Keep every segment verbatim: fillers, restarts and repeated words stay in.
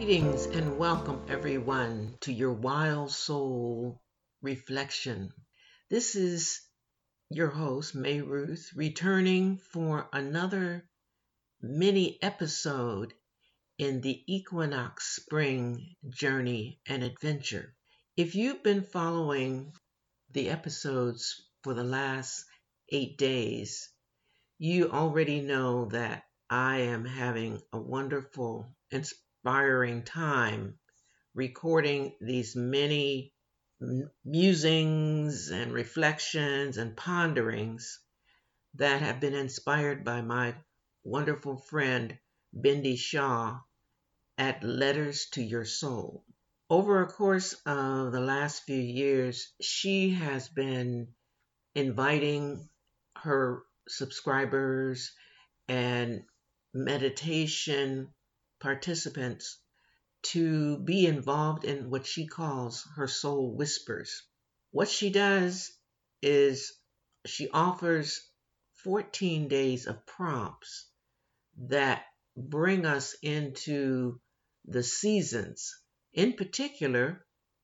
Greetings and welcome everyone to your Wild Soul Reflection. This is your host, May Ruth, returning for another mini episode in the Equinox Spring Journey and Adventure. If you've been following the episodes for the last eight days, you already know that I am having a wonderful, inspiring time recording these many musings and reflections and ponderings that have been inspired by my wonderful friend Bindi Shaw at Letters to Your Soul. Over a course of the last few years, she has been inviting her subscribers and meditation participants to be involved in what she calls her soul whispers. What she does is she offers fourteen days of prompts that bring us into the seasons. In particular,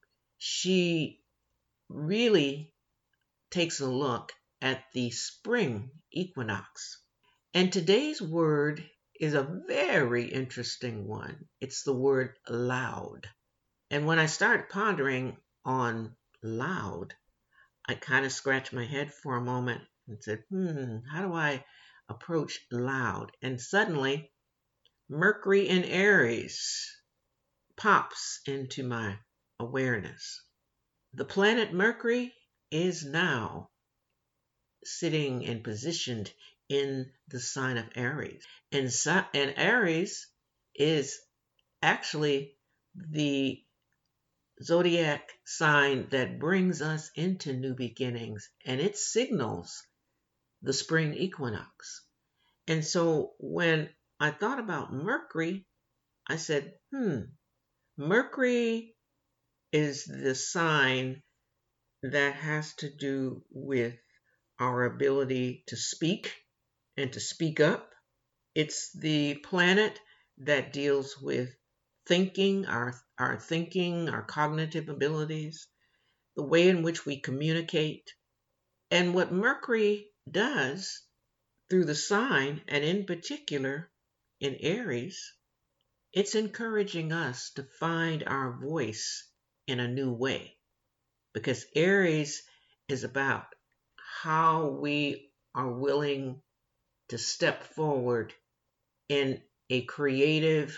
she really takes a look at the spring equinox. And today's word is a very interesting one. It's the word loud. And when I started pondering on loud, I kind of scratched my head for a moment and said, hmm, how do I approach loud? And suddenly, Mercury in Aries pops into my awareness. The planet Mercury is now sitting and positioned in the sign of Aries. And, and Aries is actually the zodiac sign that brings us into new beginnings, and it signals the spring equinox. And so when I thought about Mercury, I said, hmm, Mercury is the sign that has to do with our ability to speak and to speak up. It's the planet that deals with thinking, our, our thinking, our cognitive abilities, the way in which we communicate. And what Mercury does through the sign, and in particular in Aries, it's encouraging us to find our voice in a new way. Because Aries is about how we are willing to step forward in a creative,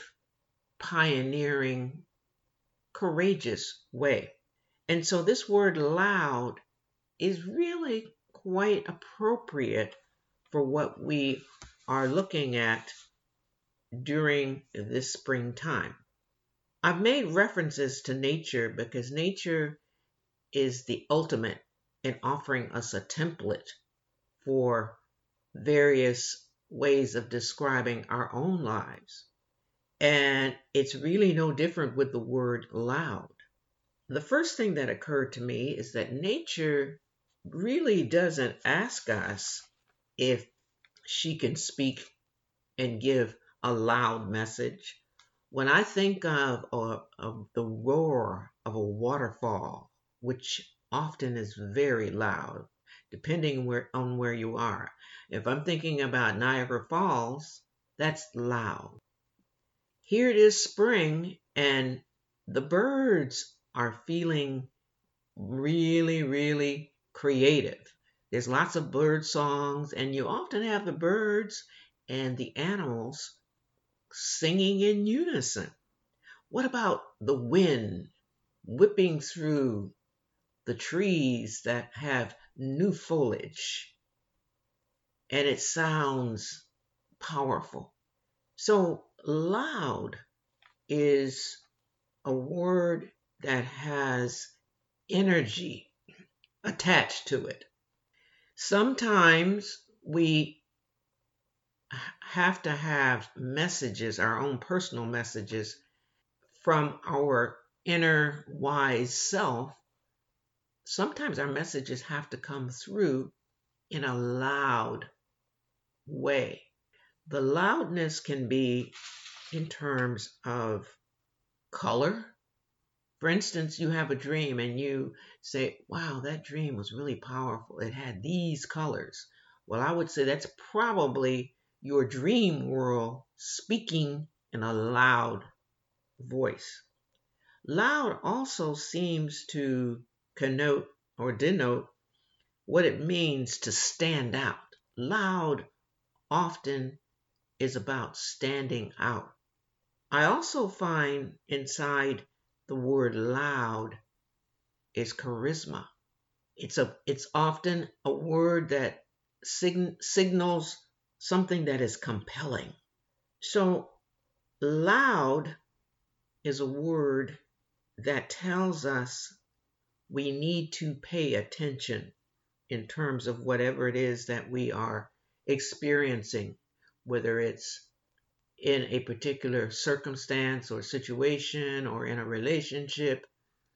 pioneering, courageous way. And so this word loud is really quite appropriate for what we are looking at during this springtime. I've made references to nature because nature is the ultimate in offering us a template for various ways of describing our own lives. And it's really no different with the word loud. The first thing that occurred to me is that nature really doesn't ask us if she can speak and give a loud message. When I think of, of, of the roar of a waterfall, which often is very loud, depending where, on where you are. If I'm thinking about Niagara Falls, that's loud. Here it is spring, and the birds are feeling really, really creative. There's lots of bird songs, and you often have the birds and the animals singing in unison. What about the wind whipping through the trees that have new foliage? And it sounds powerful. So loud is a word that has energy attached to it. Sometimes we have to have messages, our own personal messages, from our inner wise self. Sometimes our messages have to come through in a loud way. The loudness can be in terms of color. For instance, you have a dream and you say, wow, that dream was really powerful. It had these colors. Well, I would say that's probably your dream world speaking in a loud voice. Loud also seems to connote or denote what it means to stand out. Loud often is about standing out. I also find inside the word loud is charisma. It's a it's often a word that sign, signals something that is compelling. So loud is a word that tells us we need to pay attention in terms of whatever it is that we are experiencing, whether it's in a particular circumstance or situation or in a relationship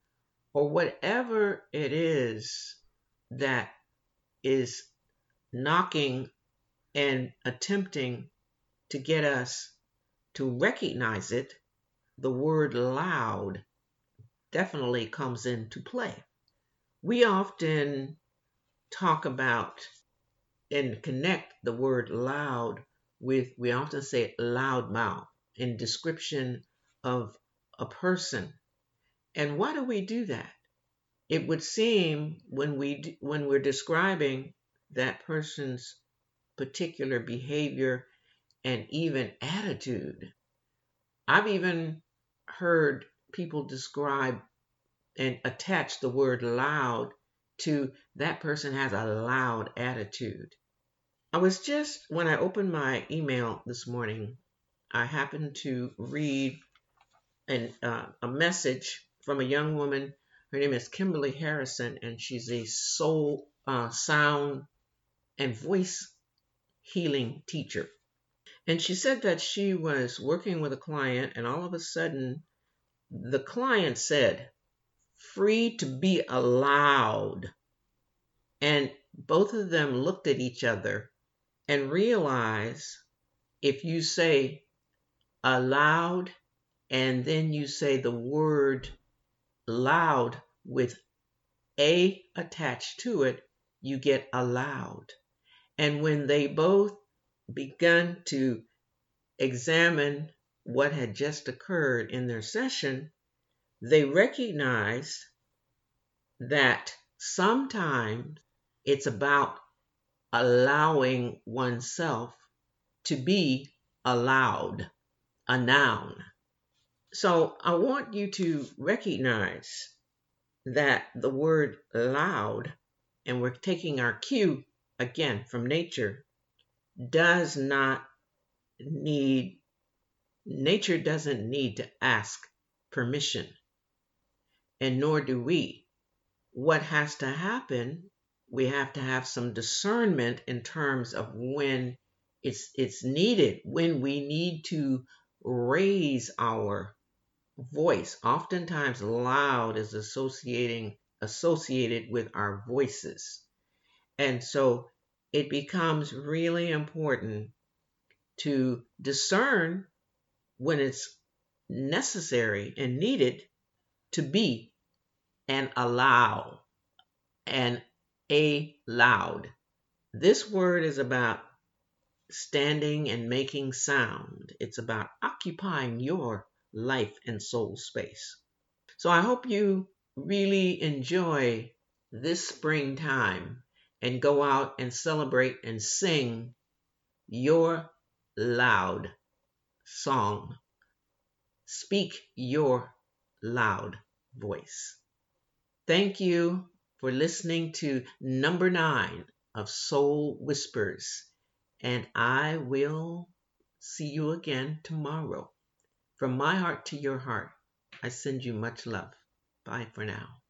or whatever it is that is knocking and attempting to get us to recognize it. The word loud definitely comes into play. We often talk about and connect the word loud with, we often say loudmouth in description of a person. And why do we do that? It would seem when we when we're describing that person's particular behavior and even attitude. I've even heard people describe and attach the word loud to that person has a loud attitude. I was just, when I opened my email this morning, I happened to read an, uh, a message from a young woman. Her name is Kimberly Harrison, and she's a soul, uh, sound, and voice healing teacher. And she said that she was working with a client, and all of a sudden, the client said, "Free to be allowed." And both of them looked at each other and realized if you say allowed and then you say the word loud with a attached to it, you get allowed. And when they both began to examine what had just occurred in their session, they recognized that sometimes it's about allowing oneself to be allowed, a noun. So I want you to recognize that the word loud, and we're taking our cue again from nature, does not need, nature doesn't need to ask permission, and nor do we. What has to happen, we have to have some discernment in terms of when it's it's needed, when we need to raise our voice. Oftentimes loud is associating associated with our voices. And so it becomes really important to discern when it's necessary and needed to be and allow and a loud. This word is about standing and making sound. It's about occupying your life and soul space. So I hope you really enjoy this springtime and go out and celebrate and sing your loud song. Speak your loud voice. Thank you for listening to number nine of Soul Whispers, and I will see you again tomorrow. From my heart to your heart, I send you much love. Bye for now.